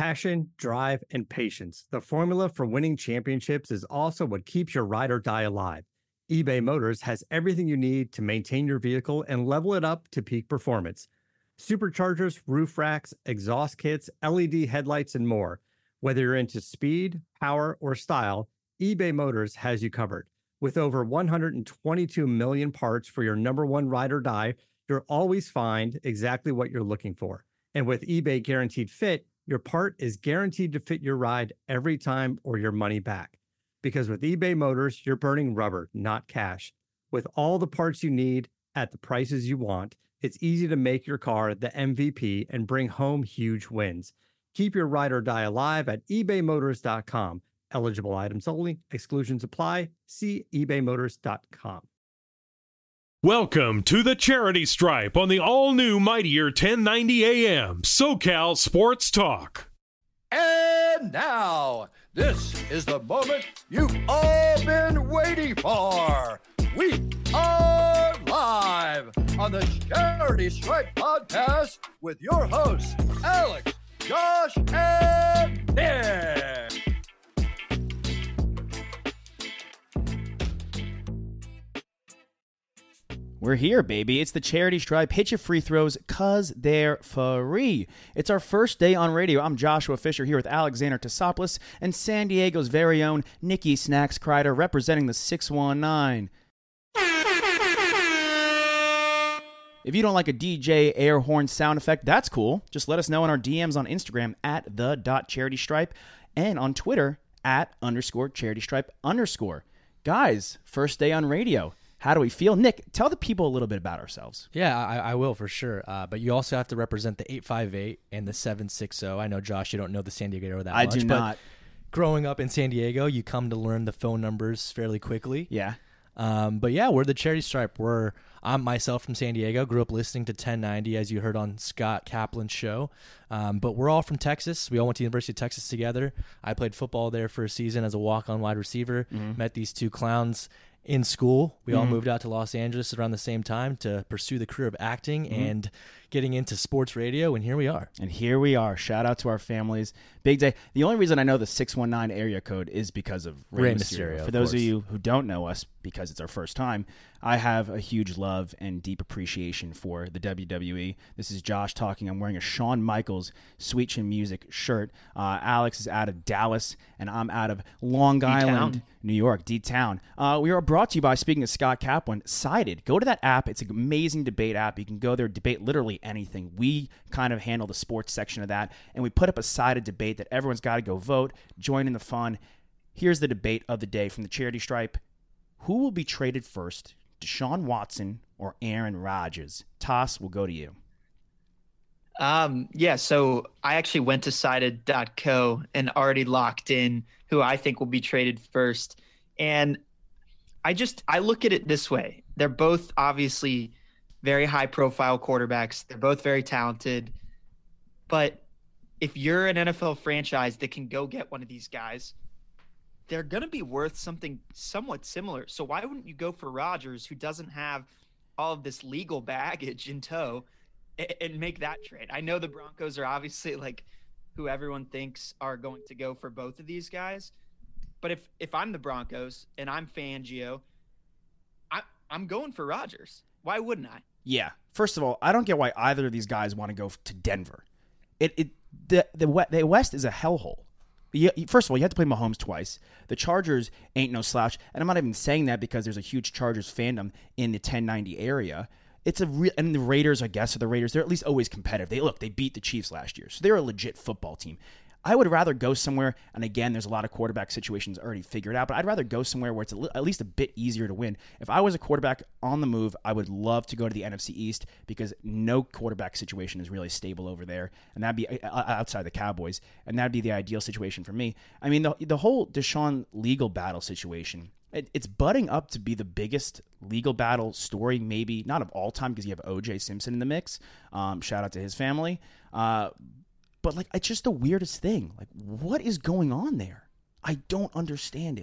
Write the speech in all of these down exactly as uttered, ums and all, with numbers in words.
Passion, drive, and patience. The formula for winning championships is also what keeps your ride or die alive. eBay Motors has everything you need to maintain your vehicle and level it up to peak performance. Superchargers, roof racks, exhaust kits, L E D headlights, and more. Whether you're into speed, power, or style, eBay Motors has you covered. With over one hundred twenty-two million parts for your number one ride or die, you'll always find exactly what you're looking for. And with eBay Guaranteed Fit, your part is guaranteed to fit your ride every time or your money back. Because with eBay Motors, you're burning rubber, not cash. With all the parts you need at the prices you want, it's easy to make your car the M V P and bring home huge wins. Keep your ride or die alive at ebay motors dot com. Eligible items only. Exclusions apply. See ebay motors dot com. Welcome to the Charity Stripe on the all-new Mightier ten ninety A M SoCal Sports Talk. And now, this is the moment you've all been waiting for. We are live on the Charity Stripe podcast with your hosts, Alex, Josh, and Nick. We're here, baby. It's the Charity Stripe. Hit your free throws because they're free. It's our first day on radio. I'm Joshua Fisher here with Alexander Tassopoulos and San Diego's very own Nikki Snacks Kreider representing the six one nine. If you don't like a D J air horn sound effect, that's cool. Just let us know in our D Ms on Instagram at the.charitystripe and on Twitter at underscore charitystripe underscore. Guys, first day on radio. How do we feel? Nick, tell the people a little bit about ourselves. Yeah, I, I will for sure. Uh, but you also have to represent the eight five eight and the seven six zero. I know, Josh, you don't know the San Diego area that I much. I do not. Growing up in San Diego, you come to learn the phone numbers fairly quickly. Yeah. Um, but yeah, we're the Charity Stripe. We're I'm myself from San Diego. Grew up listening to ten ninety, as you heard on Scott Kaplan's show. Um, but we're all from Texas. We all went to the University of Texas together. I played football there for a season as a walk-on wide receiver. Mm-hmm. Met these two clowns in school. We mm-hmm. all moved out to Los Angeles around the same time to pursue the career of acting mm-hmm. and getting into sports radio, and here we are. And here we are. Shout out to our families. Big day. The only reason I know the six one nine area code is because of Rey, Rey Mysterio. Mysterio. For those of you who don't know us, because it's our first time, I have a huge love and deep appreciation for the W W E. This is Josh talking. I'm wearing a Shawn Michaels Sweet Chin Music shirt. Uh, Alex is out of Dallas, and I'm out of Long D-town. Island, New York, D-Town. Uh, we are brought to you by, speaking of Scott Kaplan, Sided. Go to that app. It's an amazing debate app. You can go there, debate literally anything. We kind of handle the sports section of that, and we put up a sided debate that everyone's got to go vote, join in the fun. Here's the debate of the day from the Charity Stripe. Who will be traded first, Deshaun Watson or Aaron Rodgers? Toss, will go to you. Um, yeah, so I actually went to sided dot co and already locked in who I think will be traded first. And I just, I look at it this way. They're both obviously very high profile quarterbacks. They're both very talented. But if you're an N F L franchise that can go get one of these guys, they're going to be worth something somewhat similar. So why wouldn't you go for Rodgers, who doesn't have all of this legal baggage in tow, and, and make that trade? I know the Broncos are obviously like who everyone thinks are going to go for both of these guys. But if, if I'm the Broncos and I'm Fangio, I, I'm going for Rodgers. Why wouldn't I? Yeah. First of all, I don't get why either of these guys want to go to Denver. It it the the, the West is a hellhole. You, first of all, you have to play Mahomes twice. The Chargers ain't no slouch, and I'm not even saying that because there's a huge Chargers fandom in the ten ninety area. It's a real, and the Raiders, I guess, are the Raiders. They're at least always competitive. They look, they beat the Chiefs last year, so they're a legit football team. I would rather go somewhere, and again, there's a lot of quarterback situations already figured out, but I'd rather go somewhere where it's a li- at least a bit easier to win. If I was a quarterback on the move, I would love to go to the N F C East because no quarterback situation is really stable over there, and that'd be uh, outside the Cowboys, and that'd be the ideal situation for me. I mean, the, the whole Deshaun legal battle situation, it, it's budding up to be the biggest legal battle story, maybe not of all time, because you have O J Simpson in the mix. Um, shout out to his family. Uh, But, like, it's just the weirdest thing. Like, what is going on there? I don't understand it.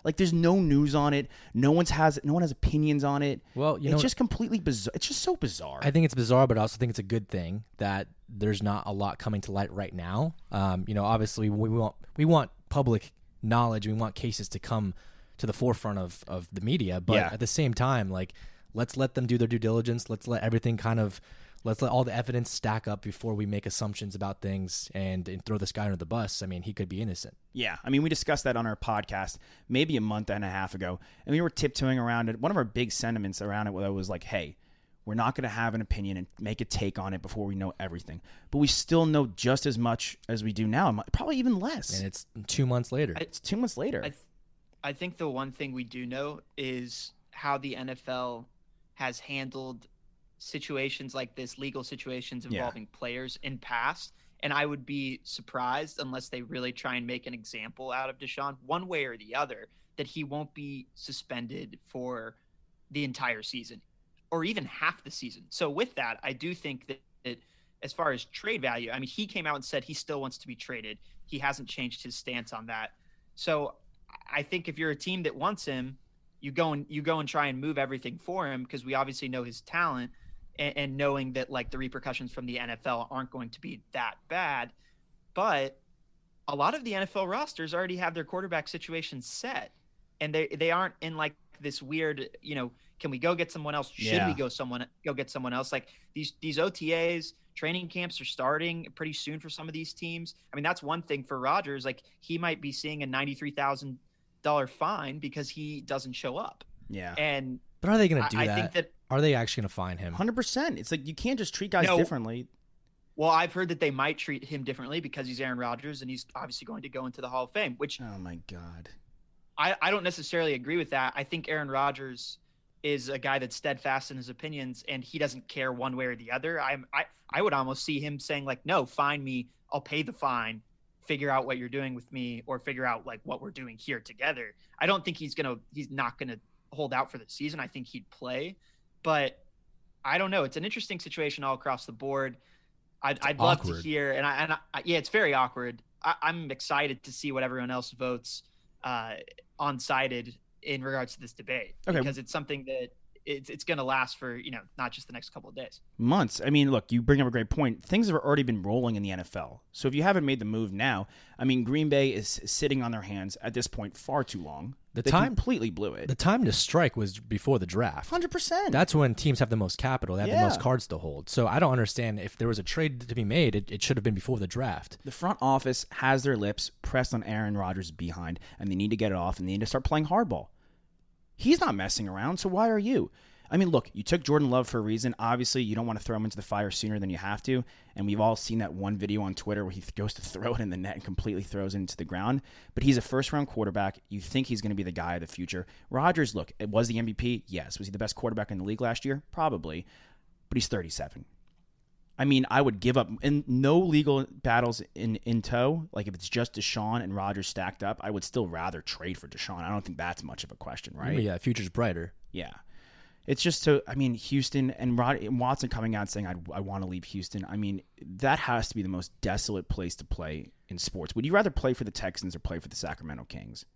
Like, there's no news on it. No one's has no one has opinions on it. Well, you it's know, just completely bizarre. It's just so bizarre. I think it's bizarre, but I also think it's a good thing that there's not a lot coming to light right now. Um, you know, obviously we want we want public knowledge. We want cases to come to the forefront of, of the media, but Yeah. at the same time, like, let's let them do their due diligence. Let's let everything kind of let's let all the evidence stack up before we make assumptions about things and, and throw this guy under the bus. I mean, he could be innocent. Yeah, I mean, we discussed that on our podcast maybe a month and a half ago, and we were tiptoeing around it. One of our big sentiments around it was like, hey, we're not going to have an opinion and make a take on it before we know everything. But we still know just as much as we do now, probably even less. And it's two months later. It's two months later. I, th- I think the one thing we do know is how the N F L has handled situations like this, legal situations involving Yeah. players in past. And I would be surprised, unless they really try and make an example out of Deshaun one way or the other, that he won't be suspended for the entire season or even half the season. So with that, I do think that, that as far as trade value, I mean, he came out and said he still wants to be traded. He hasn't changed his stance on that. So I think if you're a team that wants him, you go and you go and try and move everything for him, because we obviously know his talent, and, and knowing that like the repercussions from the N F L aren't going to be that bad. But a lot of the N F L rosters already have their quarterback situations set, and they they aren't in like this weird, you know, can we go get someone else? Should Yeah. we go someone go get someone else? Like these these O T As, training camps are starting pretty soon for some of these teams. I mean, that's one thing for Rodgers. Like, he might be seeing a ninety-three thousand dollars fine because he doesn't show up. yeah. And But are they going to do I, I that? think that, Are they actually going to fine him? one hundred percent. It's like you can't just treat guys No. differently. well, I've heard that they might treat him differently because he's Aaron Rodgers and he's obviously going to go into the Hall of Fame, which Oh, my God. I, I don't necessarily agree with that. I think Aaron Rodgers is a guy that's steadfast in his opinions and he doesn't care one way or the other. I'm, I, I would almost see him saying like, no, fine me. I'll pay the fine, figure out what you're doing with me, or figure out like what we're doing here together. I don't think he's going to, he's not going to hold out for the season. I think he'd play, but I don't know. It's an interesting situation all across the board. I'd, I'd love to awkward. hear, and I, and I, yeah, it's very awkward. I, I'm excited to see what everyone else votes uh, on sided in regards to this debate, Okay. because it's something that it's it's going to last for, you know, not just the next couple of days. Months. I mean, look, you bring up a great point. Things have already been rolling in the N F L. So if you haven't made the move now, I mean, Green Bay is sitting on their hands at this point far too long. The they time- completely blew it. The time to strike was before the draft. one hundred percent. That's when teams have the most capital. They have Yeah. the most cards to hold. So I don't understand, if there was a trade to be made, it, it should have been before the draft. The front office has their lips pressed on Aaron Rodgers' behind, and they need to get it off, and they need to start playing hardball. He's not messing around, so why are you? I mean, look, you took Jordan Love for a reason. Obviously, you don't want to throw him into the fire sooner than you have to, and we've all seen that one video on Twitter where he th- goes to throw it in the net and completely throws it into the ground. But he's a first-round quarterback. You think he's going to be the guy of the future. Rodgers, look, it was the M V P? Yes. Was he the best quarterback in the league last year? Probably. But he's thirty-seven. I mean, I would give up, and no legal battles in, in tow. Like, if it's just Deshaun and Rodgers stacked up, I would still rather trade for Deshaun. I don't think that's much of a question, right? Yeah, future's brighter. Yeah. It's just so, I mean, Houston and Rod, Watson coming out saying, I, I want to leave Houston. I mean, that has to be the most desolate place to play in sports. Would you rather play for the Texans or play for the Sacramento Kings?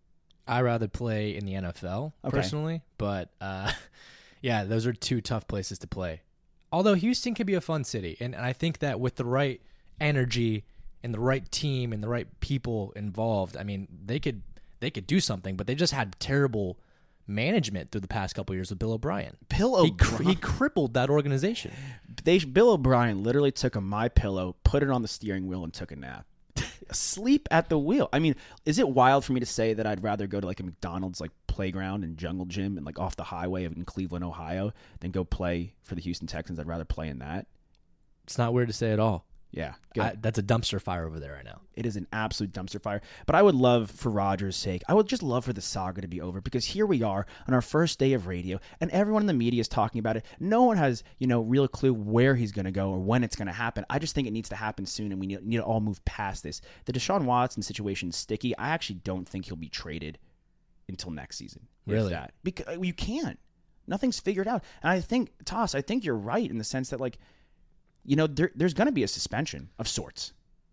I rather play in the N F L Okay. personally, but uh, yeah, those are two tough places to play. Although Houston can be a fun city, and, and I think that with the right energy and the right team and the right people involved, I mean, they could they could do something. But they just had terrible management through the past couple of years with Bill O'Brien. Bill He, cr- O'Brien. he crippled that organization. They, Bill O'Brien literally took a My Pillow, put it on the steering wheel, and took a nap. Sleep at the wheel. I mean, is it wild for me to say that I'd rather go to like a McDonald's like playground and jungle gym and like off the highway in Cleveland, Ohio, than go play for the Houston Texans? I'd rather play in that. It's not weird to say at all. Yeah, good. I, that's a dumpster fire over there right now. It is an absolute dumpster fire. But I would love, for Rodgers' sake, I would just love for the saga to be over, because here we are on our first day of radio, and everyone in the media is talking about it. No one has, you know, real clue where he's going to go or when it's going to happen. I just think it needs to happen soon, and we need, need to all move past this. The Deshaun Watson situation is sticky. I actually don't think he'll be traded until next season. if Really? That. Because you can't. Nothing's figured out. And I think, Toss, I think you're right in the sense that, like, you know, there, there's going to be a suspension of sorts.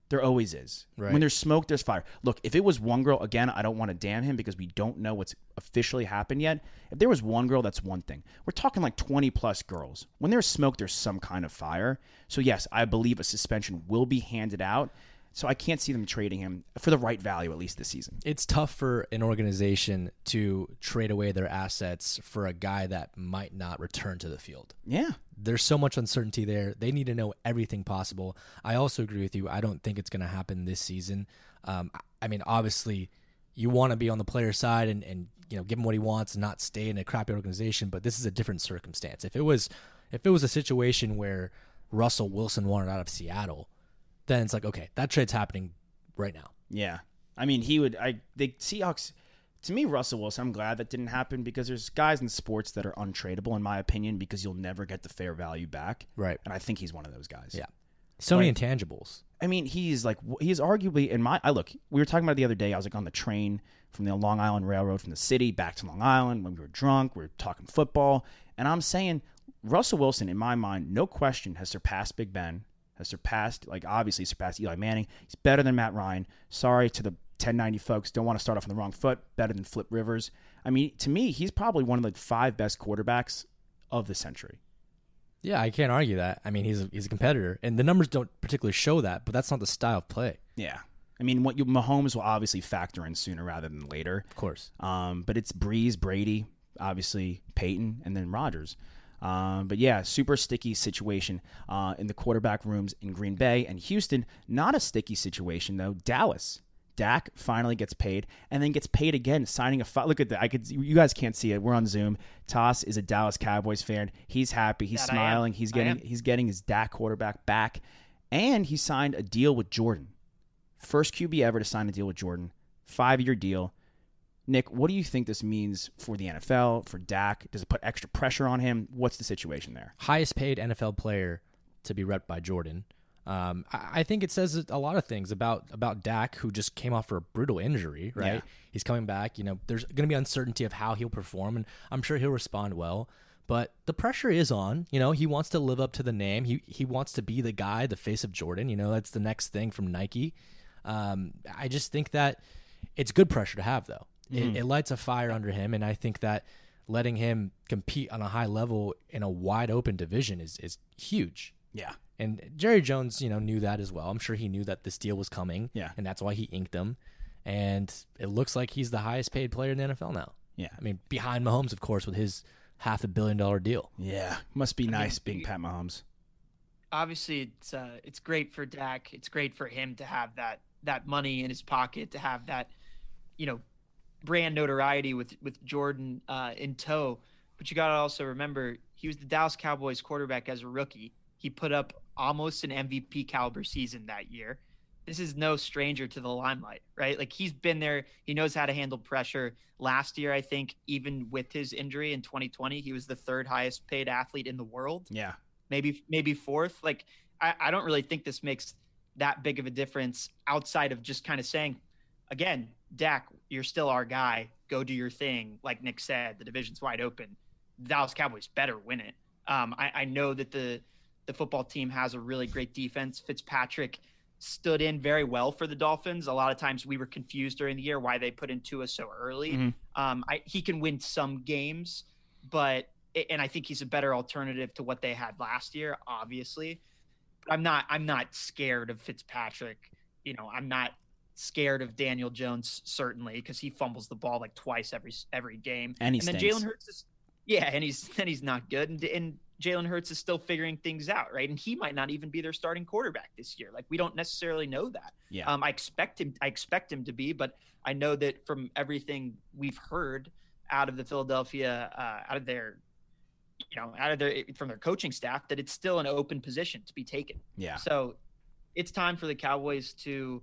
There always is. Right. When there's smoke, there's fire. Look, if it was one girl, again, I don't want to damn him because we don't know what's officially happened yet. If there was one girl, that's one thing. We're talking like twenty plus girls. When there's smoke, there's some kind of fire. So yes, I believe a suspension will be handed out. So I can't see them trading him for the right value, at least this season. It's tough for an organization to trade away their assets for a guy that might not return to the field. Yeah. There's so much uncertainty there. They need to know everything possible. I also agree with you. I don't think it's going to happen this season. Um, I mean, obviously, you want to be on the player's side and, and you know give him what he wants and not stay in a crappy organization. But this is a different circumstance. If it was, if it was a situation where Russell Wilson wanted out of Seattle, then it's like, okay, that trade's happening right now. Yeah. I mean, he would, I, the Seahawks, to me, Russell Wilson, I'm glad that didn't happen because there's guys in sports that are untradeable, in my opinion, because you'll never get the fair value back. Right. And I think he's one of those guys. Yeah. So many Like- intangibles. I mean, he's like, he's arguably, in my, I look, we were talking about it the other day, I was like on the train from the Long Island Railroad from the city back to Long Island when we were drunk, we were talking football, and I'm saying Russell Wilson, in my mind, no question, has surpassed Big Ben, has surpassed, like obviously surpassed Eli Manning. He's better than Matt Ryan. Sorry to the ten ninety folks, don't want to start off on the wrong foot. Better than Flip Rivers. I mean, to me, he's probably one of the five best quarterbacks of the century. Yeah, I can't argue that. I mean, he's a, he's a competitor, and the numbers don't particularly show that, but that's not the style of play. Yeah. I mean, what you, Mahomes will obviously factor in sooner rather than later. Of course. Um, but it's Breeze, Brady, obviously Peyton, and then Rodgers. Um, but yeah, super sticky situation uh, in the quarterback rooms in Green Bay and Houston. Not a sticky situation though. Dallas, Dak finally gets paid and then gets paid again, signing a. Fi- Look at that! I could. You guys can't see it. We're on Zoom. Toss is a Dallas Cowboys fan. He's happy. He's That I am. smiling. He's I getting. am. He's getting his Dak quarterback back, and he signed a deal with Jordan. First Q B ever to sign a deal with Jordan. Five-year deal. Nick, what do you think this means for the N F L, for Dak? Does it put extra pressure on him? What's the situation there? Highest paid N F L player to be repped by Jordan. Um, I, I think it says a lot of things about about Dak, who just came off for a brutal injury, right? Yeah. He's coming back. You know, there's going to be uncertainty of how he'll perform, and I'm sure he'll respond well. But the pressure is on. You know, he wants to live up to the name. He he wants to be the guy, the face of Jordan. You know, that's the next thing from Nike. Um, I just think that it's good pressure to have, though. It, it lights a fire under him, and I think that letting him compete on a high level in a wide open division is is huge. Yeah. And Jerry Jones, you know, knew that as well. I'm sure he knew that this deal was coming. Yeah. And that's why he inked them. And it looks like he's the highest paid player in the N F L now. Yeah. I mean, behind Mahomes, of course, with his half a billion dollar deal. Yeah. Must be nice mean, being Pat Mahomes. Obviously, it's uh, it's great for Dak. It's great for him to have that that money in his pocket, to have that, you know, brand notoriety with with Jordan uh, in tow. But you got to also remember, he was the Dallas Cowboys quarterback as a rookie. He put up almost an M V P caliber season that year. This is no stranger to the limelight, right? Like, he's been there. He knows how to handle pressure. Last year, I think, even with his injury in twenty twenty, he was the third highest paid athlete in the world. Yeah. Maybe maybe fourth. Like, I, I don't really think this makes that big of a difference outside of just kind of saying, again, Dak, you're still our guy. Go do your thing. Like Nick said, the division's wide open. The Dallas Cowboys better win it. Um, I, I know that the the football team has a really great defense. Fitzpatrick stood in very well for the Dolphins. A lot of times we were confused during the year why they put in Tua so early. Mm-hmm. Um, I, he can win some games, but and I think he's a better alternative to what they had last year, obviously. But I'm not I'm not scared of Fitzpatrick. You know, I'm not scared of Daniel Jones, certainly, because he fumbles the ball like twice every every game. And he and then stinks. Jalen Hurts is yeah, and he's and he's not good. And, and Jalen Hurts is still figuring things out, right? And he might not even be their starting quarterback this year. Like, we don't necessarily know that. Yeah. Um, I expect him. I expect him to be, but I know that from everything we've heard out of the Philadelphia, uh, out of their, you know, out of their from their coaching staff, that it's still an open position to be taken. Yeah. So it's time for the Cowboys to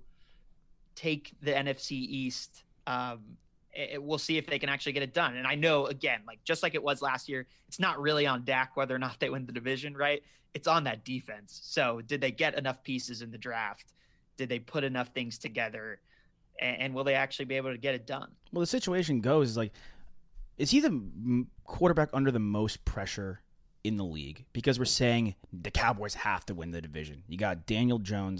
take the N F C East. Um, it, we'll see if they can actually get it done. And I know, again, like just like it was last year, it's not really on Dak whether or not they win the division, right? It's on that defense. So did they get enough pieces in the draft? Did they put enough things together? And, and will they actually be able to get it done? Well, the situation goes is like, is he the m- quarterback under the most pressure in the league? Because we're saying the Cowboys have to win the division. You got Daniel Jones,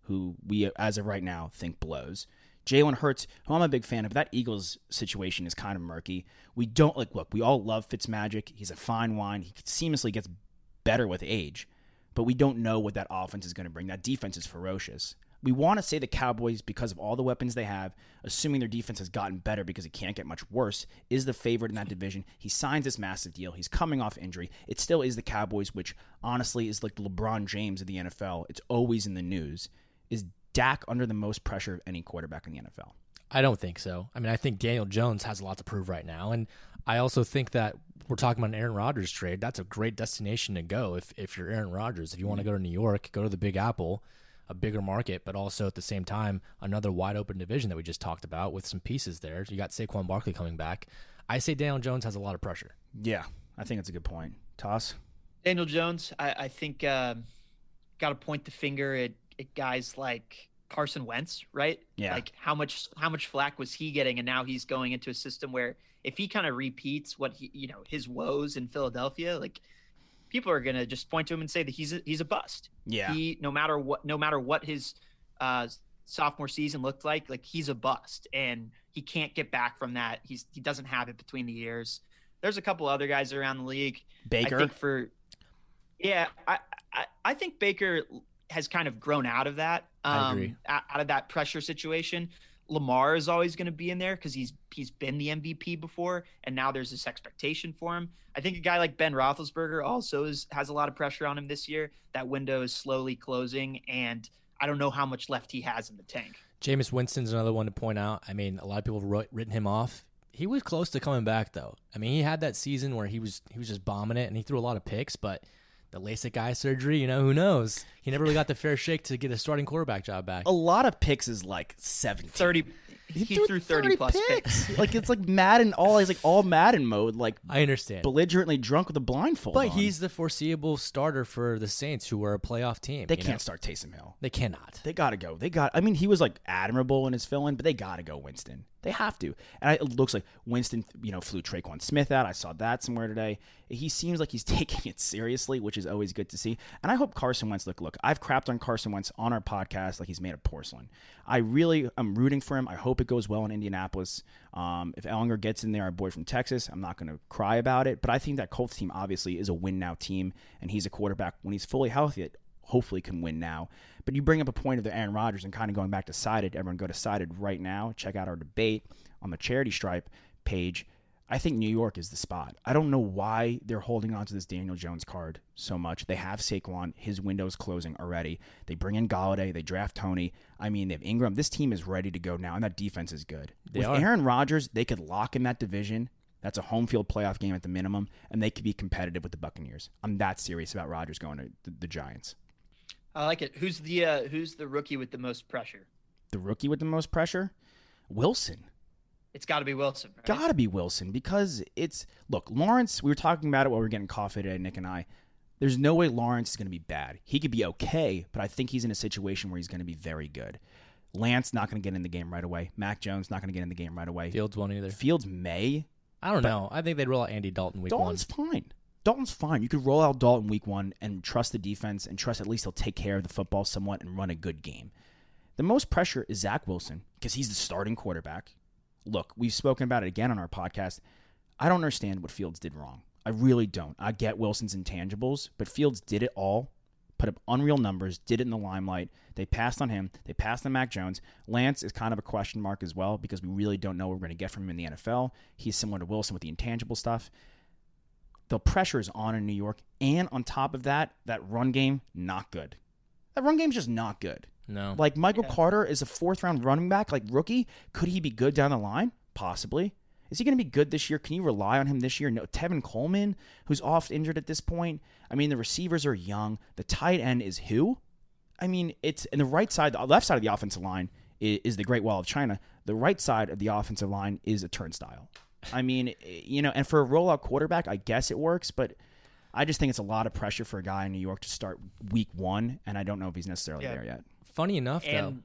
who we, as of right now, think blows. Jalen Hurts, who I'm a big fan of, that Eagles situation is kind of murky. We don't, like, look, we all love Fitzmagic. He's a fine wine. He seamlessly gets better with age, but we don't know what that offense is going to bring. That defense is ferocious. We want to say the Cowboys, because of all the weapons they have, assuming their defense has gotten better because it can't get much worse, is the favorite in that division. He signs this massive deal. He's coming off injury. It still is the Cowboys, which honestly is like the LeBron James of the N F L. It's always in the news. Is Dak under the most pressure of any quarterback in the N F L? I don't think so. I mean, I think Daniel Jones has a lot to prove right now, and I also think that we're talking about an Aaron Rodgers trade. That's a great destination to go if, if you're Aaron Rodgers. If you want to go to New York, go to the Big Apple, a bigger market, but also at the same time, another wide open division that we just talked about with some pieces there. You got Saquon Barkley coming back. I say Daniel Jones has a lot of pressure. Yeah, I think that's a good point. Toss? Daniel Jones, I, I think uh, got to point the finger at, at guys like Carson Wentz, right? Yeah. Like how much how much flack was he getting, and now he's going into a system where if he kind of repeats what he, you know, his woes in Philadelphia, like people are gonna just point to him and say that he's a, he's a bust. Yeah. He no matter what no matter what his uh, sophomore season looked like, like he's a bust, and he can't get back from that. He's he doesn't have it between the ears. There's a couple other guys around the league. Baker. I think for yeah, I, I I think Baker has kind of grown out of that. Um, I agree. Out of that pressure situation. Lamar is always going to be in there because he's he's been the M V P before, and now there's this expectation for him. I think a guy like Ben Roethlisberger also is, has a lot of pressure on him this year. That window is slowly closing, and I don't know how much left he has in the tank. Jameis Winston's another one to point out. I mean, a lot of people have wrote, written him off. He was close to coming back, though. I mean, he had that season where he was he was just bombing it, and he threw a lot of picks, but the LASIK eye surgery, you know, who knows? He never really got the fair shake to get a starting quarterback job back. A lot of picks is like seventeen. thirty He, he threw thirty plus picks. picks. Like it's like Madden, all he's like all Madden mode, like I understand. belligerently drunk with a blindfold But on. he's the foreseeable starter for the Saints, who are a playoff team. They you can't know? start Taysom Hill. They cannot. They gotta go. They got. I mean, he was like admirable in his fill-in, but they gotta go Winston. They have to. And I, it looks like Winston, you know, flew Traquan Smith out. I saw that somewhere today. He seems like he's taking it seriously, which is always good to see. And I hope Carson Wentz. Look, look. I've crapped on Carson Wentz on our podcast like he's made of porcelain. I really am rooting for him. I hope it goes well in Indianapolis. Um, if Ellinger gets in there, our boy from Texas, I'm not going to cry about it. But I think that Colts team obviously is a win-now team, and he's a quarterback when he's fully healthy. It hopefully can win now. But you bring up a point of the Aaron Rodgers and kind of going back to Sided. Everyone go to Sided right now. Check out our debate on the Charity Stripe page. I think New York is the spot. I don't know why they're holding on to this Daniel Jones card so much. They have Saquon. His window's closing already. They bring in Galladay. They draft Tony. I mean, they have Ingram. This team is ready to go now, and that defense is good. They With are. Aaron Rodgers, they could lock in that division. That's a home field playoff game at the minimum, and they could be competitive with the Buccaneers. I'm that serious about Rodgers going to the, the Giants. I like it. Who's the uh, who's the rookie with the most pressure? The rookie with the most pressure? Wilson. It's got to be Wilson. Right? Got to be Wilson because it's look, Lawrence, we were talking about it while we were getting coffee today, Nick and I. There's no way Lawrence is going to be bad. He could be okay, but I think he's in a situation where he's going to be very good. Lance not going to get in the game right away. Mac Jones not going to get in the game right away. Fields won't either. Fields may. I don't know. I think they'd roll out Andy Dalton week Dalton's fine. Dalton's fine. You could roll out Dalton week one and trust the defense and trust at least he'll take care of the football somewhat and run a good game. The most pressure is Zach Wilson because he's the starting quarterback. Look, we've spoken about it again on our podcast. I don't understand what Fields did wrong. I really don't. I get Wilson's intangibles, but Fields did it all, put up unreal numbers, did it in the limelight. They passed on him. They passed on Mac Jones. Lance is kind of a question mark as well because we really don't know what we're going to get from him in the N F L. He's similar to Wilson with the intangible stuff. The pressure is on in New York, and on top of that, that run game, not good. That run game's just not good. No. Like Michael Yeah. Carter is a fourth round running back, like rookie. Could he be good down the line? Possibly. Is he going to be good this year? Can you rely on him this year? No. Tevin Coleman, who's oft injured at this point. I mean, the receivers are young. The tight end is who? I mean, it's and the right side, the left side of the offensive line is, is the Great Wall of China. The right side of the offensive line is a turnstile. I mean, you know, and for a rollout quarterback, I guess it works, but I just think it's a lot of pressure for a guy in New York to start week one, and I don't know if he's necessarily Yeah. there yet. Funny enough, though. And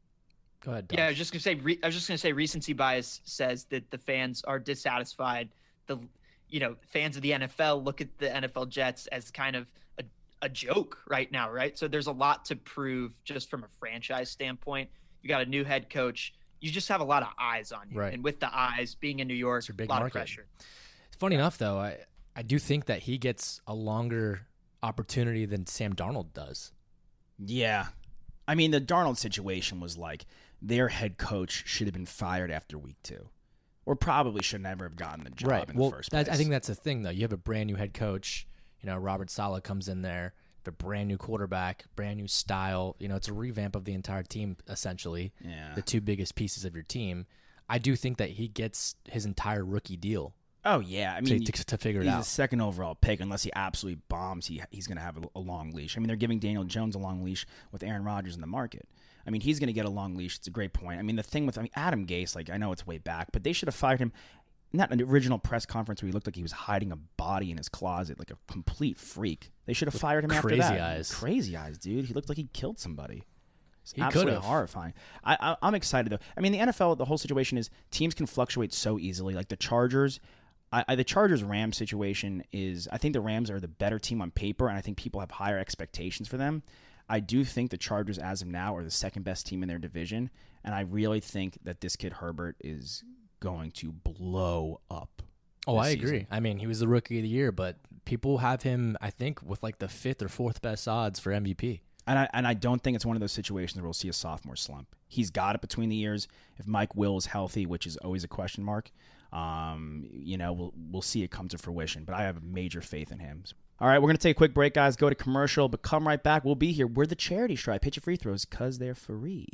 Go ahead. yeah, I Dom. was just gonna say. Re- I was just gonna say. Recency bias says that the fans are dissatisfied. The you know fans of the N F L look at the N F L Jets as kind of a, a joke right now, right? So there's a lot to prove just from a franchise standpoint. You got a new head coach. You just have a lot of eyes on you. Right. And with the eyes, being in New York, It's your big a lot market. of pressure. It's funny enough, though. I, I do think that he gets a longer opportunity than Sam Darnold does. Yeah. I mean, the Darnold situation was like their head coach should have been fired after week two. Or probably should never have gotten the job Right. in Well, the first place. that, I think that's the thing, though. You have a brand new head coach. You know, Robert Saleh comes in there, the brand new quarterback, brand new style. You know, it's a revamp of the entire team, essentially. Yeah. The two biggest pieces of your team. I do think that he gets his entire rookie deal Oh, yeah. I mean, to, to, to figure it he's out. a second overall pick. Unless he absolutely bombs, he he's going to have a, a long leash. I mean, they're giving Daniel Jones a long leash with Aaron Rodgers in the market. I mean, he's going to get a long leash. It's a great point. I mean, the thing with I mean, Adam Gase, like, I know it's way back, but they should have fired him. Not an original press conference where he looked like he was hiding a body in his closet, like a complete freak. They should have fired him after crazy that. eyes. Crazy eyes, dude. He looked like he killed somebody. It's He absolutely could've. horrifying. I, I, I'm excited, though. I mean, the N F L, the whole situation is teams can fluctuate so easily. Like the Chargers, I, I, the Chargers-Rams situation is, I think the Rams are the better team on paper, and I think people have higher expectations for them. I do think the Chargers, as of now, are the second-best team in their division, and I really think that this kid Herbert is going to blow up. Oh, this I agree. season. I mean, he was the rookie of the year, but people have him, I think, with like the fifth or fourth best odds for M V P. And I, and I don't think it's one of those situations where we'll see a sophomore slump. He's got it between the ears. If Mike Will is healthy, which is always a question mark, um, you know, we'll we'll see it come to fruition. But I have major faith in him. All right, we're going to take a quick break, guys. Go to commercial, but come right back. We'll be here. We're the Charity Stripe. Hit your free throws because they're free.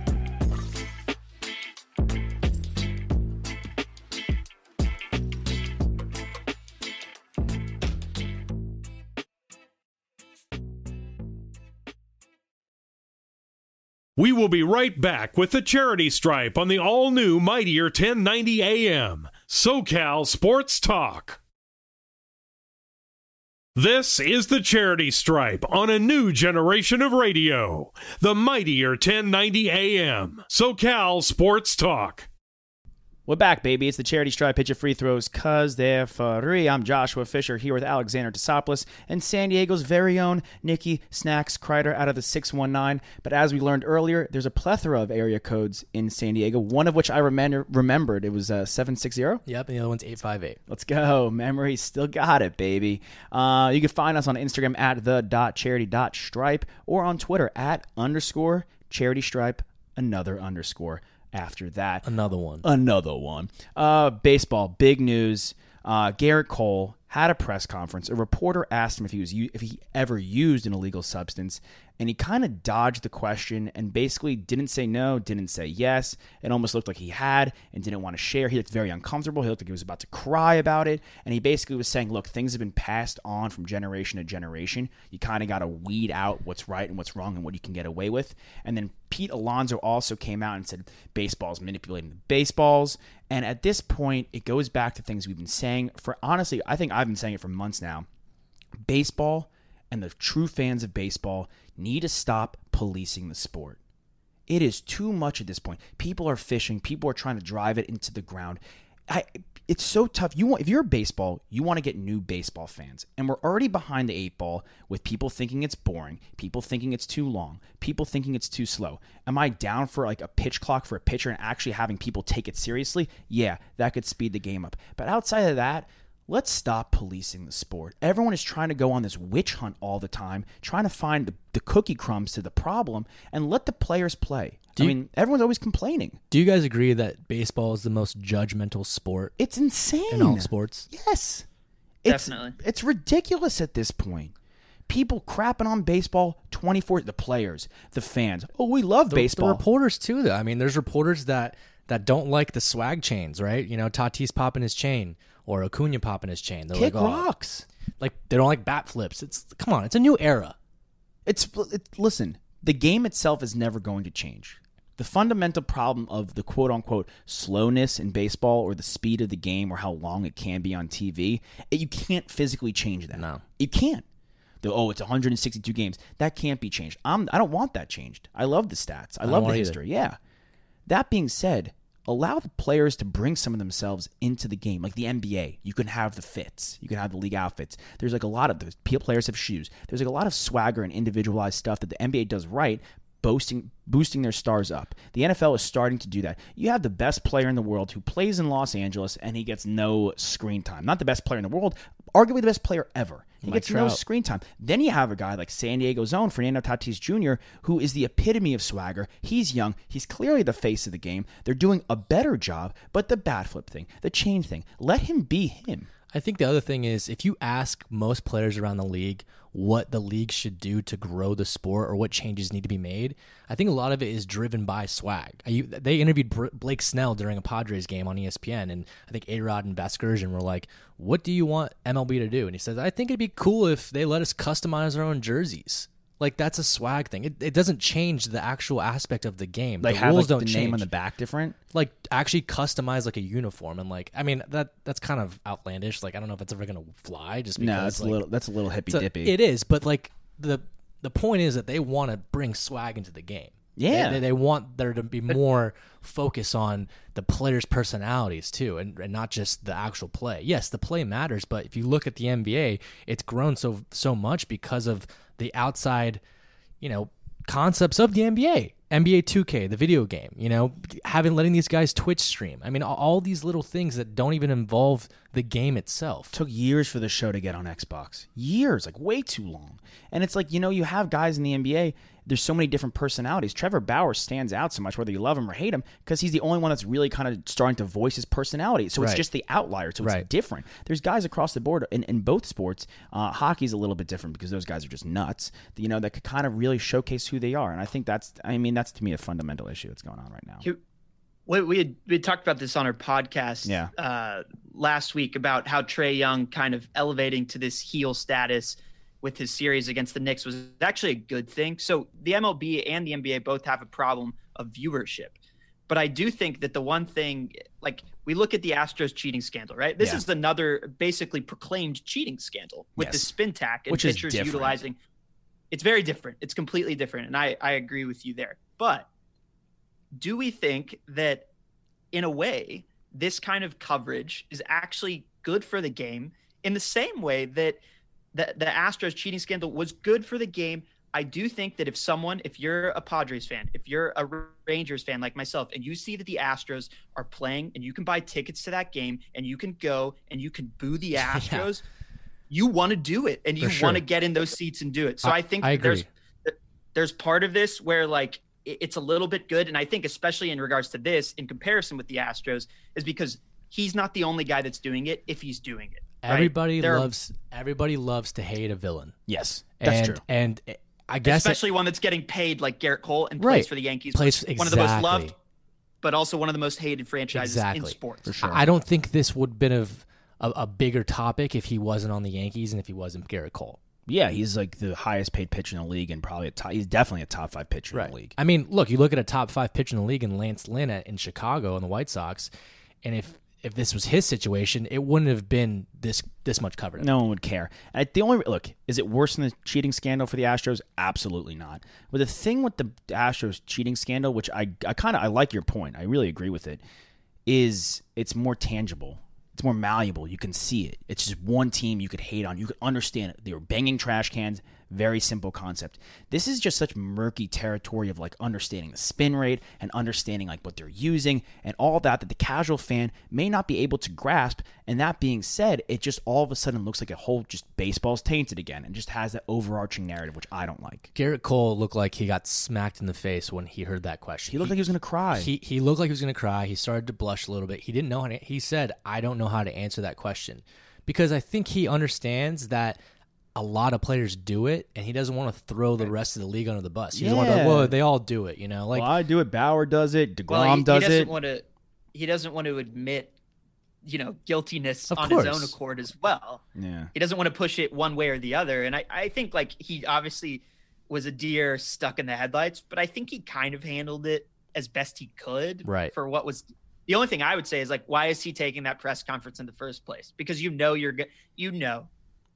We will be right back with the Charity Stripe on the all-new Mightier ten ninety A M, SoCal Sports Talk. This is the Charity Stripe on a new generation of radio, the Mightier ten ninety A M, SoCal Sports Talk. We're back, baby. It's the Charity Stripe. Hit your free throws because they're free. I'm Joshua Fisher here with Alexander Tosopoulos and San Diego's very own Nikki Snacks Kreider out of the six one nine. But as we learned earlier, there's a plethora of area codes in San Diego, one of which I remember, remembered. It was uh, seven six zero. Yep, and the other one's eight five eight. Let's go. Memory still got it, baby. Uh, you can find us on Instagram at the dot charity dot stripe or on Twitter at underscore charity stripe, another underscore after that. Another one. Another one. Uh, baseball, big news. Uh, Garrett Cole had a press conference. A reporter asked him if he was if he ever used an illegal substance, and he kind of dodged the question and basically didn't say no, didn't say yes. It almost looked like he had and didn't want to share. He looked very uncomfortable. He looked like he was about to cry about it, and he basically was saying, look, things have been passed on from generation to generation. You kind of got to weed out what's right and what's wrong and what you can get away with. And then Pete Alonso also came out and said baseball's manipulating the baseballs. And at this point, it goes back to things we've been saying for, honestly, I think I've been saying it for months now. Baseball and the true fans of baseball need to stop policing the sport. It is too much at this point. People are fishing. People are trying to drive it into the ground. I, it's so tough. You want, if you're a baseball, you want to get new baseball fans. And we're already behind the eight ball with people thinking it's boring, people thinking it's too long, people thinking it's too slow. Am I down for like a pitch clock for a pitcher and actually having people take it seriously? Yeah, that could speed the game up. But outside of that, let's stop policing the sport. Everyone is trying to go on this witch hunt all the time, trying to find the, the cookie crumbs to the problem, and let the players play. Do I you- mean, everyone's always complaining. Do you guys agree that baseball is the most judgmental sport It's insane. in all sports? Yes. It's, Definitely. It's ridiculous at this point. People crapping on baseball twenty-four, the players, the fans. Oh, we love The- baseball. The reporters too, though. I mean, there's reporters that that don't like the swag chains, right? You know, Tatis popping his chain or Acuna popping his chain. They're Kick like, oh, rocks. like they don't like bat flips. It's come on, it's a new era. It's it, listen, the game itself is never going to change. The fundamental problem of the quote-unquote slowness in baseball or the speed of the game or how long it can be on T V, it, you can't physically change that. No. You can't. The, oh, it's one hundred sixty-two games. That can't be changed. I'm, I don't want that changed. I love the stats. I, don't love the want it history. Yeah. That being said, allow the players to bring some of themselves into the game. Like the N B A, you can have the fits. You can have the league outfits. There's like a lot of those. Players have shoes. There's like a lot of swagger and individualized stuff that the N B A does right, boosting boosting their stars up. The N F L is starting to do that. You have the best player in the world who plays in Los Angeles and he gets no screen time. Not the best player in the world, arguably the best player ever. He Mike gets Trout. no screen time. Then you have a guy like San Diego's own Fernando Tatis Junior, who is the epitome of swagger. He's young. He's clearly the face of the game. They're doing a better job, but the bat flip thing, the chain thing, let him be him. I think the other thing is if you ask most players around the league what the league should do to grow the sport or what changes need to be made, I think a lot of it is driven by swag. I, they interviewed Br- Blake Snell during a Padres game on E S P N, and I think A-Rod and Vasgersian were like, what do you want M L B to do? And he says, I think it'd be cool if they let us customize our own jerseys. Like, that's a swag thing. It, it doesn't change the actual aspect of the game. Like the have rules like, don't the change. name on the back different. Like, actually customize like a uniform, and like, I mean, that that's kind of outlandish. Like, I don't know if it's ever gonna fly. Just because No, that's like, a little that's a little hippy so dippy. it is, but like the the point is that they want to bring swag into the game. Yeah. They, they, they want there to be more focus on the players' personalities too, and, and not just the actual play. Yes, the play matters, but if you look at the N B A, it's grown so so much because of the outside, you know, concepts of the N B A. N B A two K, the video game, you know, having letting these guys Twitch stream. I mean, all, all these little things that don't even involve the game itself. Took years for the show to get on Xbox. Years, like way too long. And it's like, you know, you have guys in the N B A, there's so many different personalities. Trevor Bauer stands out so much, whether you love him or hate him, because he's the only one that's really kind of starting to voice his personality. So it's Right. just the outlier, so it's Right. different. There's guys across the board in, in both sports. Uh, hockey's a little bit different because those guys are just nuts, you know, that could kind of really showcase who they are. And I think that's, I mean, that's to me a fundamental issue that's going on right now. Here- We, we had we had talked about this on our podcast Yeah. uh, last week about how Trae Young kind of elevating to this heel status with his series against the Knicks was actually a good thing. So the M L B and the N B A both have a problem of viewership. But I do think that the one thing, like we look at the Astros cheating scandal, right? This Yeah. is another basically proclaimed cheating scandal with Yes. the spin tack and Which is pitchers different. utilizing. It's very different. It's completely different. And I, I agree with you there. But do we think that in a way, this kind of coverage is actually good for the game in the same way that the, the Astros cheating scandal was good for the game? I do think that if someone, if you're a Padres fan, if you're a Rangers fan like myself, and you see that the Astros are playing and you can buy tickets to that game and you can go and you can boo the Astros, you want to do it and you For sure. want to get in those seats and do it. So I- I, think I there's agree. there's part of this where like it- it's a little bit good. And I think especially in regards to this, in comparison with the Astros, is because he's not the only guy that's doing it if he's doing it. right? Everybody There are- loves everybody loves to hate a villain. Yes, that's and, true. And I guess it- especially one that's getting paid like Garrett Cole and Right. plays for the Yankees. Plays- one of the most exactly. loved, but also one of the most hated franchises Exactly. in sports. For sure. I don't think this would have been a, a, a bigger topic if he wasn't on the Yankees and if he wasn't Garrett Cole. Yeah, he's like the highest paid pitcher in the league and probably a top, he's definitely a top five pitcher in the league. I mean, look, you look at a top five pitcher in the league in Lance Lynn at, in Chicago and the White Sox, and if if this was his situation, it wouldn't have been this this much covered. No one would care. And the only look, is it worse than the cheating scandal for the Astros? Absolutely not. But the thing with the Astros cheating scandal, which I I kind of I like your point, I really agree with it, is it's more tangible. It's more malleable. You can see it. It's just one team you could hate on. You could understand it. They were banging trash cans. Very simple concept. This is just such murky territory of like understanding the spin rate and understanding like what they're using and all that that the casual fan may not be able to grasp. And that being said, it just all of a sudden looks like a whole just baseball's tainted again and just has that overarching narrative, which I don't like. Garrett Cole looked like he got smacked in the face when he heard that question. He looked like he was going to cry. He he looked like he was going to cry. He started to blush a little bit. He didn't know how to. He said, "I don't know how to answer that question," because I think he understands that a lot of players do it, and he doesn't want to throw the rest of the league under the bus. He doesn't want to be like, Yeah. "Well, they all do it," you know. Like, well, I do it. Bauer does it. DeGrom Well, he, he does doesn't it. want to. He doesn't want to admit, you know, guiltiness Of on course. his own accord as well. Yeah. He doesn't want to push it one way or the other. And I, I think like he obviously was a deer stuck in the headlights, but I think he kind of handled it as best he could. Right. For what was the only thing I would say is like, why is he taking that press conference in the first place? Because you know you're good. You know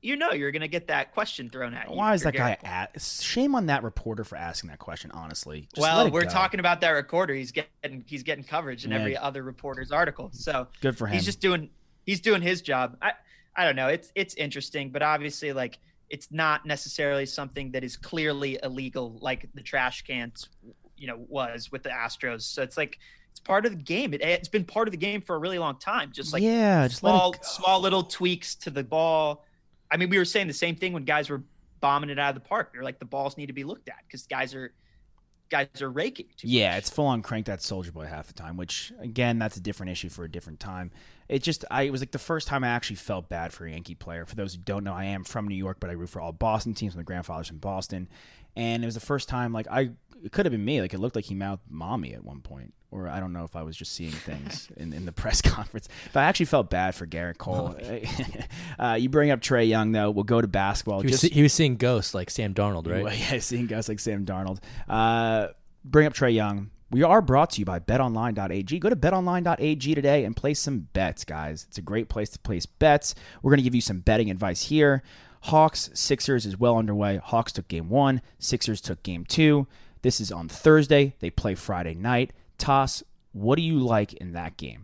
you know you're going to get that question thrown at you. Why is that Garrett guy at? Shame on that reporter for asking that question. Honestly, Just well, let it we're go. talking about that recorder. He's getting he's getting coverage in Yeah. every other reporter's article. So Good for him. He's just doing he's doing his job. I I don't know. It's it's interesting, but obviously, like, it's not necessarily something that is clearly illegal, like the trash cans, you know, was with the Astros. So it's like it's part of the game. It, it's been part of the game for a really long time. Just like yeah, just let small it go. small little tweaks to the ball. I mean, we were saying the same thing when guys were bombing it out of the park. You're like, the balls need to be looked at because guys are guys are raking too Yeah, much. it's full on crank that Soldier Boy half the time, which again, that's a different issue for a different time. It just, I it was like the first time I actually felt bad for a Yankee player. For those who don't know, I am from New York, but I root for all Boston teams. My grandfather's from Boston, and it was the first time like I, it could have been me. Like it looked like he mouthed "mommy" at one point, or I don't know if I was just seeing things in, in the press conference. But I actually felt bad for Garrett Cole. uh, you bring up Trae Young though. We'll go to basketball. He was, Just, see- he was seeing ghosts like Sam Darnold, right? Well, yeah, seeing guys like Sam Darnold. Uh, bring up Trae Young. We are brought to you by bet online dot a g. Go to bet online dot a g today and place some bets, guys. It's a great place to place bets. We're going to give you some betting advice here. Hawks, Sixers is well underway. Hawks took game one. Sixers took game two. This is on Thursday. They play Friday night. Toss, what do you like in that game?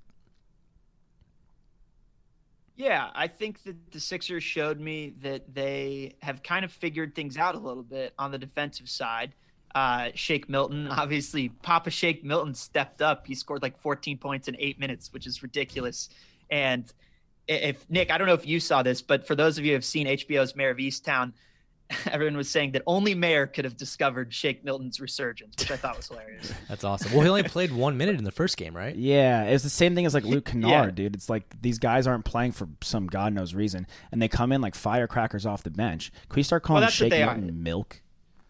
Yeah, I think that the Sixers showed me that they have kind of figured things out a little bit on the defensive side. Uh, Shake Milton, obviously, Papa Shake Milton stepped up. He scored like fourteen points in eight minutes, which is ridiculous. And if Nick, I don't know if you saw this, but for those of you who have seen H B O's Mayor of Easttown, everyone was saying that only Mayor could have discovered Shake Milton's resurgence, which I thought was hilarious. That's awesome. Well, he only played one minute in the first game, right? Yeah, it's the same thing as like Luke Kennard, Yeah. dude. It's like these guys aren't playing for some God knows reason, and they come in like firecrackers off the bench. Can we start calling Well, that's what Shake they are. Milton milk?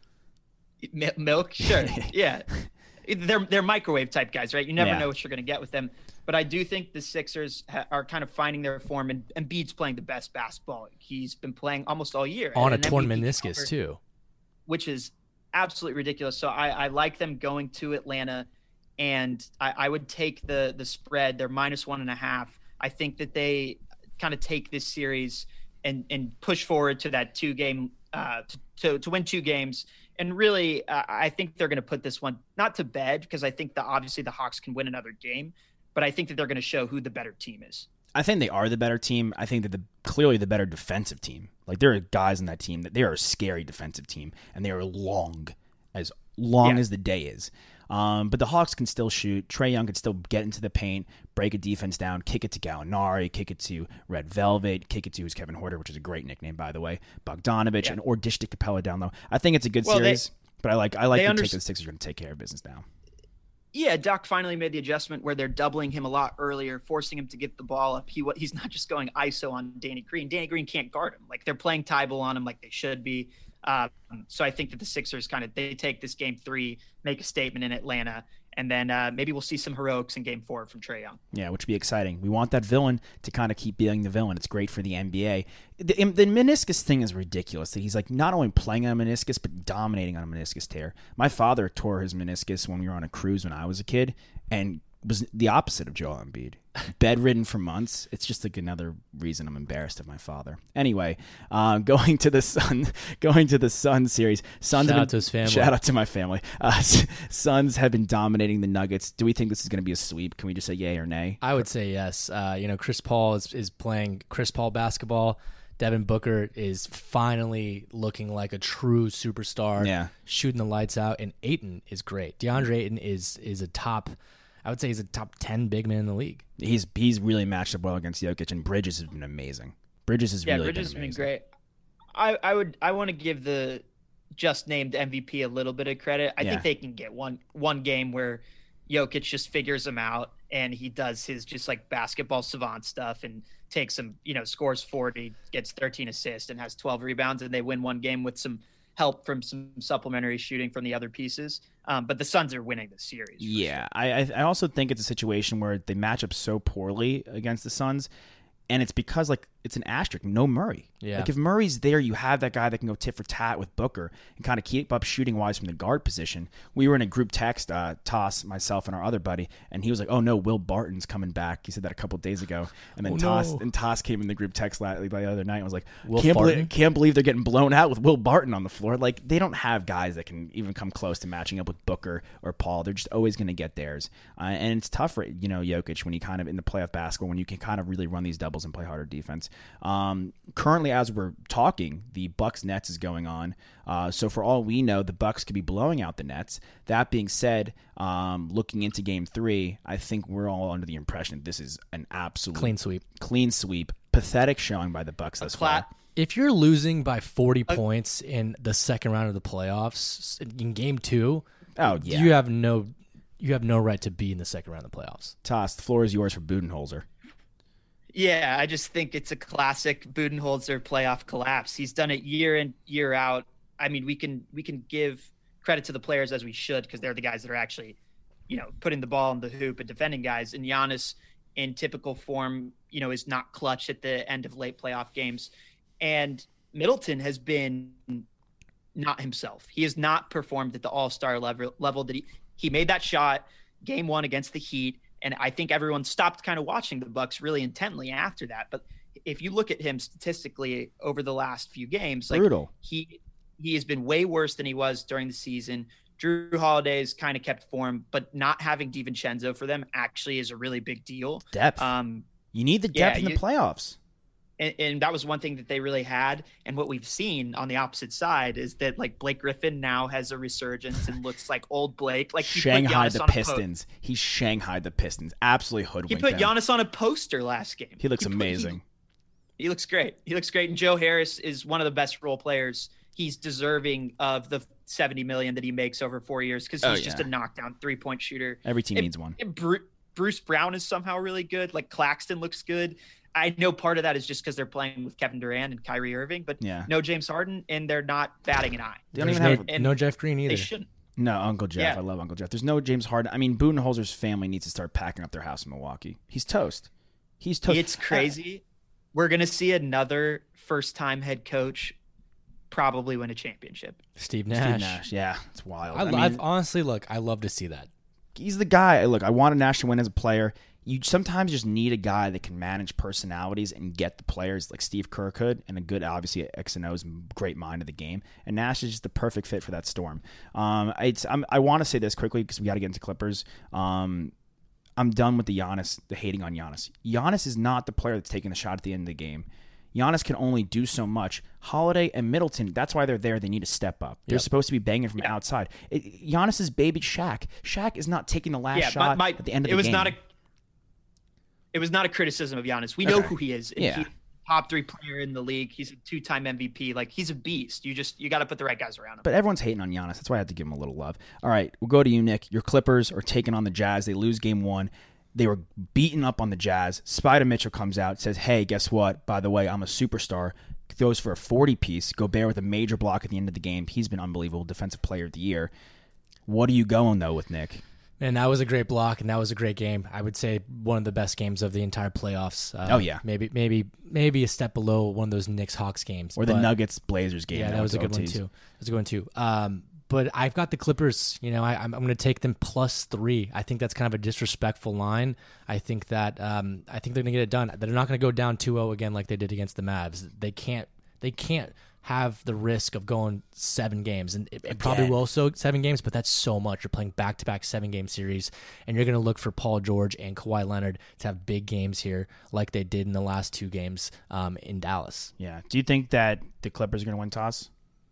Mi- Milk, sure, yeah. They're they're microwave type guys, right? You never Yeah. know what you're going to get with them. But I do think the Sixers ha- are kind of finding their form, and Embiid's playing the best basketball he's been playing almost all year. On a An torn M V P meniscus, cover, too. which is absolutely ridiculous. So I, I like them going to Atlanta, and I, I would take the the spread. They're minus one and a half. I think that they kind of take this series and and push forward to that two game uh, to, to to win two games. And really, uh, I think they're going to put this one not to bed because I think that obviously the Hawks can win another game, but I think that they're going to show who the better team is. I think they are the better team. I think that the clearly the better defensive team. Like there are guys in that team that they are a scary defensive team, and they are long, as long Yeah. as the day is. Um, but the Hawks can still shoot. Trae Young can still get into the paint, break a defense down, kick it to Gallinari, kick it to Red Velvet, kick it to who's Kevin Huerter, which is a great nickname by the way, Bogdanovich, Yeah. and or dish to Capella down low. I think it's a good Well, they- series, but I like I like they to under- take the Sixers are going to take care of business now. Yeah, Doc finally made the adjustment where they're doubling him a lot earlier, forcing him to get the ball up. He he's not just going I S O on Danny Green. Danny Green can't guard him. Like they're playing Tybal on him like they should be. Um, so I think that the Sixers kind of they take this game three, make a statement in Atlanta, and then uh, maybe we'll see some heroics in game four from Trae Young. Yeah, which would be exciting. We want that villain to kind of keep being the villain. It's great for the N B A. The, the meniscus thing is ridiculous. That he's like not only playing on a meniscus, but dominating on a meniscus tear. My father tore his meniscus when we were on a cruise when I was a kid, and was the opposite of Joel Embiid. Bedridden for months. It's just like another reason I'm embarrassed of my father. Anyway, uh, going to the Sun, going to the Sun series. Suns Shout have out to his family. Shout out to my family. Uh, Suns have been dominating the Nuggets. Do we think this is going to be a sweep? Can we just say yay or nay? I would say yes. Uh, you know, Chris Paul is, is playing Chris Paul basketball. Devin Booker is finally looking like a true superstar. Yeah. Shooting the lights out. And Ayton is great. DeAndre Ayton is is a top, I would say he's a top ten big man in the league. He's he's really matched up well against Jokic, and Bridges has been amazing. Bridges has Yeah, really Bridges has been been amazing. great. I, I would I want to give the just named M V P a little bit of credit. I Yeah. think they can get one one game where Jokic just figures him out and he does his just like basketball savant stuff and takes him, you know, scores forty, gets thirteen assists and has twelve rebounds, and they win one game with some help from some supplementary shooting from the other pieces. Um, but the Suns are winning the series. for Yeah, I I I also think it's a situation where they match up so poorly against the Suns, and it's because like it's an asterisk. No Murray. Yeah. Like if Murray's there, you have that guy that can go tit for tat with Booker and kind of keep up shooting wise from the guard position. We were in a group text, uh, Toss, myself, and our other buddy, and he was like, "Oh no, Will Barton's coming back." He said that a couple of days ago, and then Oh, Toss no. and Toss came in the group text la- the other night and was like, Will "Can't Barton? believe, can't believe they're getting blown out with Will Barton on the floor." Like they don't have guys that can even come close to matching up with Booker or Paul. They're just always going to get theirs, uh, and it's tough for you know Jokic when you kind of in the playoff basketball when you can kind of really run these doubles and play harder defense. Um, currently, as we're talking, the Bucks Nets is going on. Uh, so for all we know, the Bucks could be blowing out the Nets. That being said, um, looking into Game Three, I think we're all under the impression that this is an absolute Clean sweep. clean sweep, pathetic showing by the Bucks this cla- far. If you're losing by forty points in the second round of the playoffs in game two, Oh yeah, you have no you have no right to be in the second round of the playoffs. Toss. The floor is yours for Budenholzer. Yeah, I just think it's a classic Budenholzer playoff collapse. He's done it year in, year out. I mean, we can we can give credit to the players as we should because they're the guys that are actually, you know, putting the ball in the hoop and defending guys. And Giannis, in typical form, you know, is not clutch at the end of late playoff games. And Middleton has been not himself. He has not performed at the all-star level, level that he, he made that shot game one against the Heat. And I think everyone stopped kind of watching the Bucks really intently after that. But if you look at him statistically over the last few games, like Brutal. he he has been way worse than he was during the season. Drew Holiday's kind of kept form, but not having DiVincenzo for them actually is a really big deal. Depth. Um, You need the yeah, depth in the you- playoffs. and, and that was one thing that they really had. And what we've seen on the opposite side is that like Blake Griffin now has a resurgence and looks like old Blake. Like he put Shanghai Giannis the on a po- Pistons. He Shanghai the Pistons. Absolutely He hoodwinked put them. Giannis on a poster last game. He looks put- amazing. He, he looks great. He looks great. And Joe Harris is one of the best role players. He's deserving of the seventy million that he makes over four years because he's Oh, just yeah. a knockdown three point shooter. Every team It- needs one. And Bru- Bruce Brown is somehow really good. Like Claxton looks good. I know part of that is just because they're playing with Kevin Durant and Kyrie Irving, but Yeah. no James Harden, and they're not batting an eye. They don't There's even no, have and no Jeff Green either. They shouldn't. No, Uncle Jeff. Yeah. I love Uncle Jeff. There's no James Harden. I mean, Budenholzer's family needs to start packing up their house in Milwaukee. He's toast. He's toast. It's crazy. We're going to see another first-time head coach probably win a championship. Steve Uh, Nash. Steve Nash. Yeah, it's wild. I, I, mean, I've, honestly, look, I love to see that. he's the guy. Look, I wanted Nash to win as a player. You sometimes just need a guy that can manage personalities and get the players like Steve Kerr could, and a good, obviously, X and O's great mind of the game. And Nash is just the perfect fit for that storm. Um, it's, I'm, I want to say this quickly because we got to get into Clippers. Um, I'm done with the Giannis, the hating on Giannis. Giannis is not the player that's taking the shot at the end of the game. Giannis can only do so much. Holiday and Middleton, that's why they're there. They need to step up. They're Yep. supposed to be banging from outside. It, Giannis is baby Shaq. Shaq is not taking the last yeah, shot my, my, at the end of it the was game. not a. It was not a criticism of Giannis. We know Okay. who he is. And Yeah. he's top three player in the league. He's a two-time M V P. Like he's a beast. You just you got to put the right guys around him. But everyone's hating on Giannis. That's why I had to give him a little love. All right, we'll go to you, Nick. Your Clippers are taking on the Jazz. They lose game one. They were beaten up on the Jazz. Spider Mitchell comes out, says, hey, guess what? By the way, I'm a superstar. Goes for a forty-piece. Gobert with a major block at the end of the game. He's been unbelievable. Defensive player of the year. What are you going, though, with Nick? And that was a great block, and that was a great game. I would say one of the best games of the entire playoffs. Uh, Oh, yeah. maybe, maybe, maybe a step below one of those Knicks Hawks games, Or the but- Nuggets Blazers game. Yeah, that was a good one O Ts. too. That was a good one too. Um, but I've got the Clippers. You know, I, I'm, I'm going to take them plus three. I think that's kind of a disrespectful line. I think that um, I think they're going to get it done. They're not going to go down two oh again like they did against the Mavs. They can't. They can't have the risk of going seven games, and it, it probably Again. will so seven games. But that's so much. You're playing back to back seven game series, and you're going to look for Paul George and Kawhi Leonard to have big games here, like they did in the last two games um, in Dallas. Yeah. Do you think that the Clippers are going to win toss?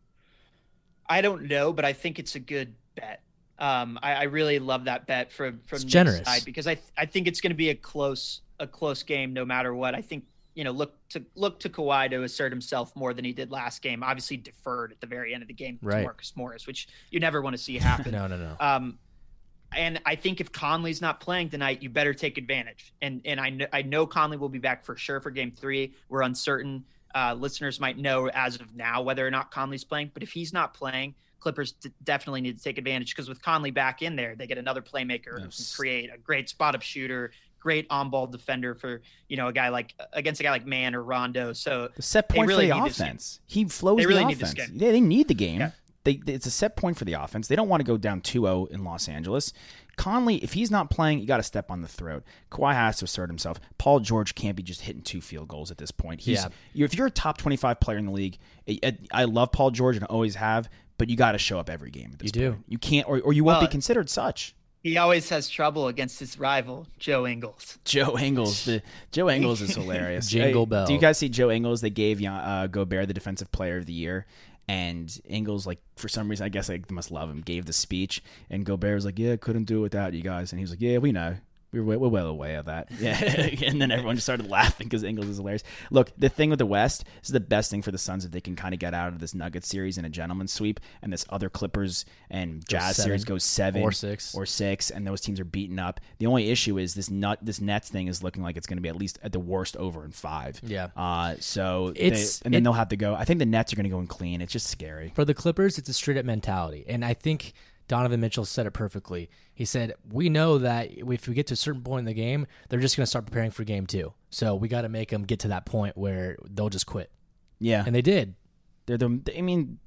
I don't know, but I think it's a good bet. Um, I, I really love that bet from from It's Nick's generous. side because I I think it's going to be a close a close game no matter what. I think you know look to look to Kawhi to assert himself more than he did last game. Obviously deferred at the very end of the game Right. to Marcus Morris, which you never want to see happen. No, no, no. Um, and I think if Conley's not playing tonight, you better take advantage. And and I know I know Conley will be back for sure for Game Three. We're uncertain. Uh, listeners might know as of now whether or not Conley's playing, but if he's not playing, Clippers d- definitely need to take advantage because with Conley back in there, they get another playmaker who can Yes. create a great spot up shooter, great on-ball defender for, you know, a guy like against a guy like Mann or Rondo. So the set point really for the offense. He flows they really the need offense. this game. Yeah, they need the game. Yeah. They, it's a set point for the offense. They don't want to go down two oh in Los Angeles. Conley, if he's not playing, you got to step on the throat. Kawhi has to assert himself. Paul George can't be just hitting two field goals at this point. He's, Yeah. you if you're a top twenty-five player in the league, I, I love Paul George and always have, but you got to show up every game at this You point. do. You can't, or, or you won't Well, be considered such. he always has trouble against his rival, Joe Ingles. Joe Ingles, the Joe Ingles is hilarious. Jingle Hey, bell. Do you guys see Joe Ingles? They gave uh, Gobert the Defensive Player of the Year, and Ingles, like for some reason, I guess like, they must love him, gave the speech, and Gobert was like, "Yeah, couldn't do it without you guys," and he was like, "Yeah, we know." We're, we're well aware of that. Yeah. And then everyone just started laughing because Ingles is hilarious. Look, the thing with the West, this is the best thing for the Suns if they can kind of get out of this Nuggets series in a gentleman's sweep, and this other Clippers and Jazz seven, series goes seven or six. or six, and those teams are beaten up. The only issue is this nut this Nets thing is looking like it's going to be at least at the worst over in five. Yeah. Uh, so It's- they, and then it- they'll have to go. I think the Nets are going to go in clean. It's just scary. For the Clippers, it's a straight up mentality. And I think Donovan Mitchell said it perfectly. He said, we know that if we get to a certain point in the game, they're just going to start preparing for game two. So we got to make them get to that point where they'll just quit. Yeah, And they did. they're the. I mean,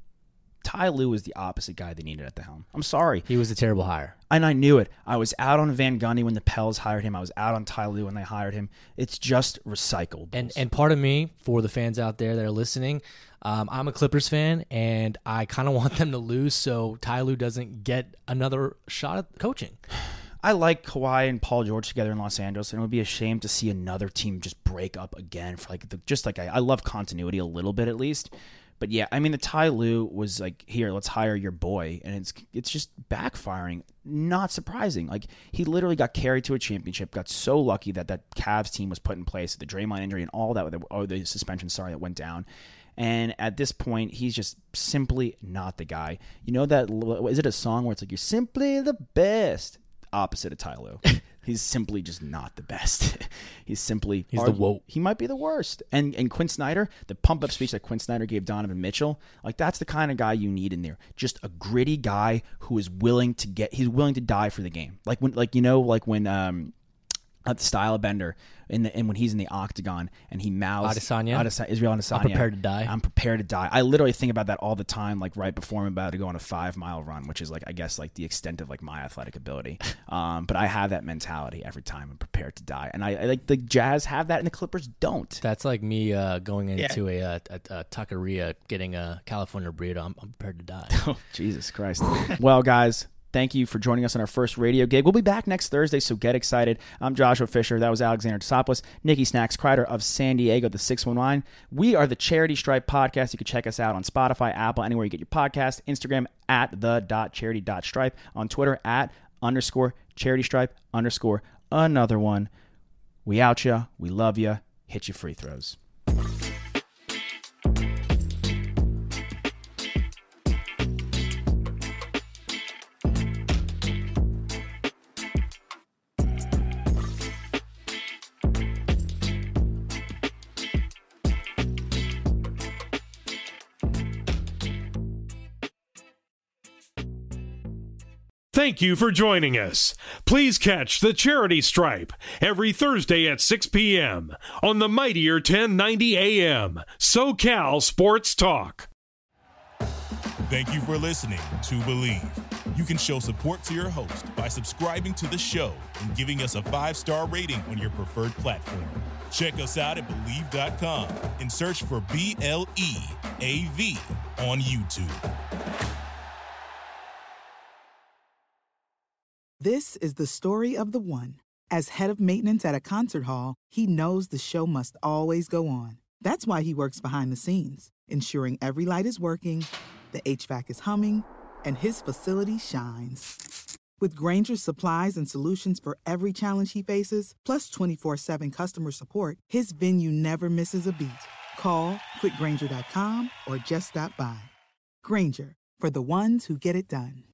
Ty Lue is the opposite guy they needed at the helm. I'm sorry. He was a terrible hire. And I knew it. I was out on Van Gundy when the Pels hired him. I was out on Ty Lue when they hired him. It's just recycled. And and part of me, for the fans out there that are listening, um, I'm a Clippers fan, and I kind of want them to lose so Ty Lue doesn't get another shot at coaching. I like Kawhi and Paul George together in Los Angeles, and it would be a shame to see another team just break up again. For like the, just like I, I love continuity a little bit at least. But yeah, I mean, the Ty Lue was like, here, let's hire your boy. And it's it's just backfiring. Not surprising. Like, he literally got carried to a championship, got so lucky that that Cavs team was put in place, the Draymond injury and all that, or the suspension, sorry, that went down. And at this point, he's just simply not the guy. You know that, is it a song where it's like, you're simply the best? Opposite of Ty Lue. He's simply just not the best. He's simply He's the woke. He might be the worst. And and Quinn Snyder, the pump up speech that Quinn Snyder gave Donovan Mitchell, like that's the kind of guy you need in there. Just a gritty guy who is willing to get. He's willing to die for the game. Like when, like you know, like when um, at the Style Bender, in the and when he's in the octagon and he mouths Adesanya? Adesanya, Israel Adesanya. I'm prepared to die. I'm prepared to die. I literally think about that all the time, like right before I'm about to go on a five mile run, which is like I guess like the extent of like my athletic ability. Um, but I have that mentality every time I'm prepared to die, and I, I like the Jazz have that, and the Clippers don't. That's like me uh, going into a, a, a, a taqueria, getting a California burrito. I'm, I'm prepared to die. Oh, Jesus Christ. Well, guys, thank you for joining us on our first radio gig. We'll be back next Thursday, so get excited. I'm Joshua Fisher. That was Alexander Tsopoulos. Nikki Snacks Kreider of San Diego, the six one nine. We are the Charity Stripe Podcast. You can check us out on Spotify, Apple, anywhere you get your podcast. Instagram at the dot charity dot stripe. On Twitter at underscore charity stripe underscore another one. We out ya. We love ya. Hit your free throws. Thank you for joining us. Please catch the Charity Stripe every Thursday at six p.m. on the mightier ten ninety A M SoCal Sports Talk. Thank you for listening to Believe. You can show support to your host by subscribing to the show and giving us a five-star rating on your preferred platform. Check us out at Believe dot com and search for B L E A V on YouTube. This is the story of the one. As head of maintenance at a concert hall, he knows the show must always go on. That's why he works behind the scenes, ensuring every light is working, the H V A C is humming, and his facility shines. With Grainger's supplies and solutions for every challenge he faces, plus twenty-four seven customer support, his venue never misses a beat. Call quick grainger dot com or just stop by. Grainger, for the ones who get it done.